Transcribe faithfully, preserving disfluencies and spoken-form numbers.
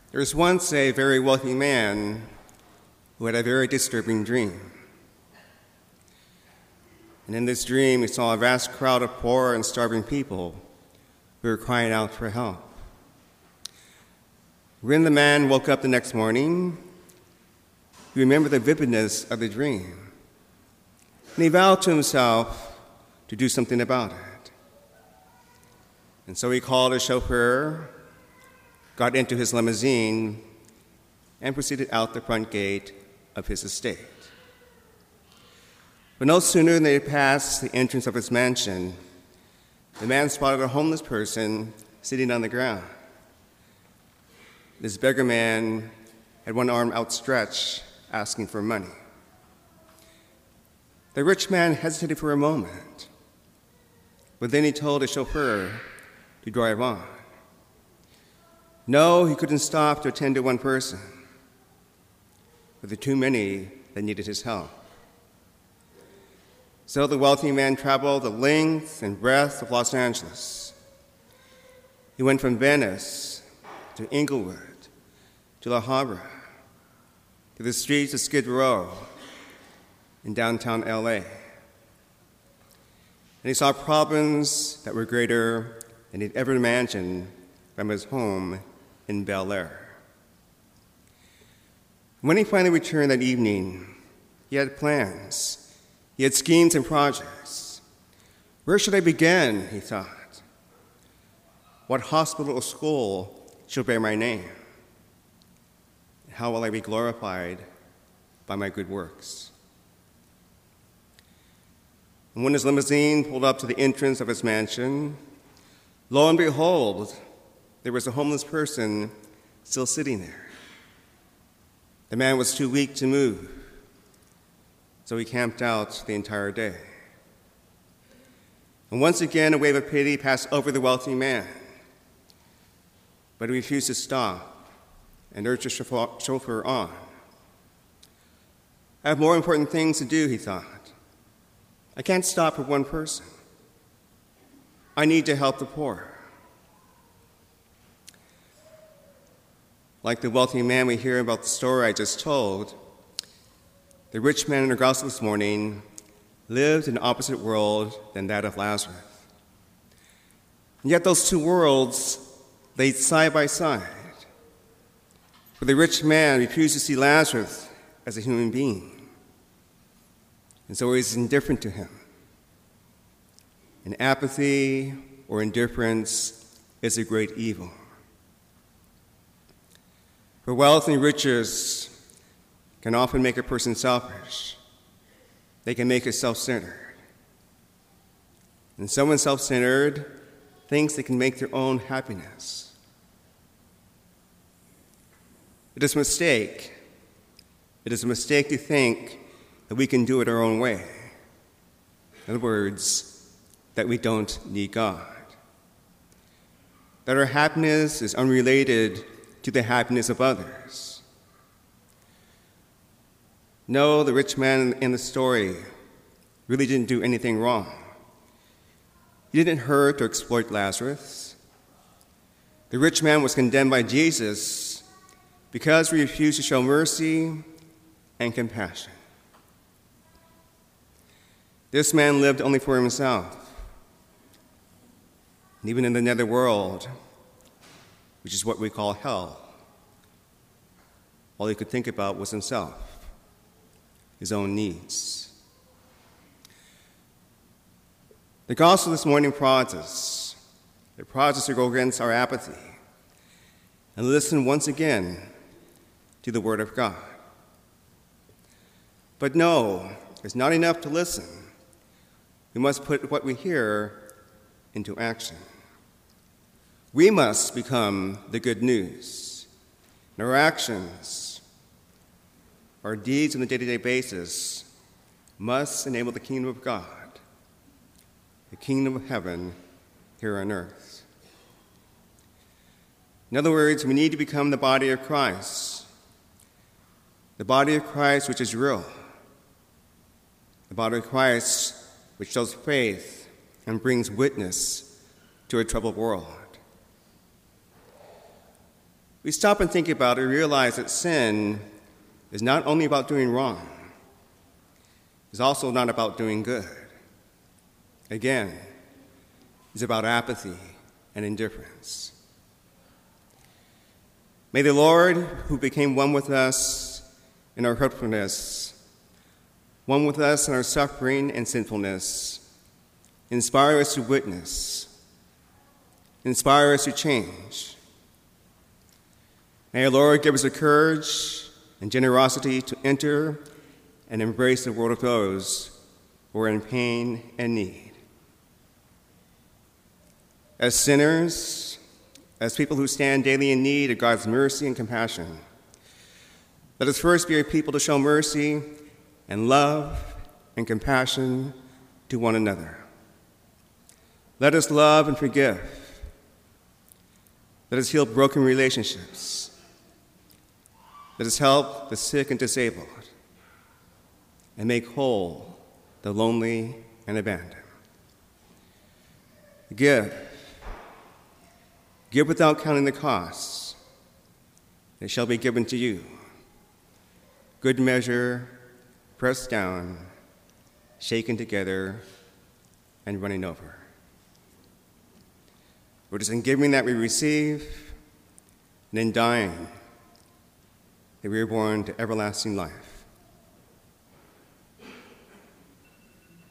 There was once a very wealthy man who had a very disturbing dream. And in this dream, he saw a vast crowd of poor and starving people who were crying out for help. When the man woke up the next morning, he remembered the vividness of the dream, and he vowed to himself to do something about it. And so he called a chauffeur, got into his limousine, and proceeded out the front gate of his estate. But no sooner than they passed the entrance of his mansion, the man spotted a homeless person sitting on the ground. This beggar man had one arm outstretched, asking for money. The rich man hesitated for a moment, but then he told the chauffeur to drive on. No, he couldn't stop to attend to one person, but the too many that needed his help. So the wealthy man traveled the length and breadth of Los Angeles. He went from Venice to Inglewood to La Habra to the streets of Skid Row in downtown L A. And he saw problems that were greater than he'd ever imagined from his home in Bel Air. When he finally returned that evening, he had plans. He had schemes and projects. Where should I begin, he thought. What hospital or school shall bear my name? How will I be glorified by my good works? And when his limousine pulled up to the entrance of his mansion, lo and behold, there was a homeless person still sitting there. The man was too weak to move, so he camped out the entire day. And once again, a wave of pity passed over the wealthy man, but he refused to stop and urged the chauffeur on. I have more important things to do, he thought. I can't stop for one person. I need to help the poor. Like the wealthy man we hear about the story I just told, the rich man in our gospel this morning lived in an opposite world than that of Lazarus. And yet those two worlds lay side by side. For the rich man refused to see Lazarus as a human being, and so he was indifferent to him. And apathy or indifference is a great evil. For wealth and riches can often make a person selfish. They can make us self-centered. And someone self-centered thinks they can make their own happiness. It is a mistake. It is a mistake to think that we can do it our own way. In other words, that we don't need God. That our happiness is unrelated to the happiness of others. No, the rich man in the story really didn't do anything wrong. He didn't hurt or exploit Lazarus. The rich man was condemned by Jesus because he refused to show mercy and compassion. This man lived only for himself. And even in the netherworld, which is what we call hell, all he could think about was himself, his own needs. The gospel this morning prods us. It prods us to go against our apathy and listen once again to the Word of God. But no, it's not enough to listen. We must put what we hear into action. We must become the good news. And our actions, our deeds on a day-to-day basis must enable the kingdom of God, the kingdom of heaven here on earth. In other words, we need to become the body of Christ, the body of Christ which is real, the body of Christ which shows faith and brings witness to a troubled world. we stop and think about it, we realize that sin is not only about doing wrong, it's also not about doing good. Again, it's about apathy and indifference. May the Lord, who became one with us in our hurtfulness, one with us in our suffering and sinfulness, inspire us to witness, inspire us to change. May our Lord give us the courage and generosity to enter and embrace the world of those who are in pain and need. As sinners, as people who stand daily in need of God's mercy and compassion, let us first be a people to show mercy and love and compassion to one another. Let us love and forgive. Let us heal broken relationships. Let us help the sick and disabled and make whole the lonely and abandoned. Give. Give without counting the costs. It shall be given to you. Good measure, pressed down, shaken together, and running over. For it is in giving that we receive, and in dying that we are born to everlasting life.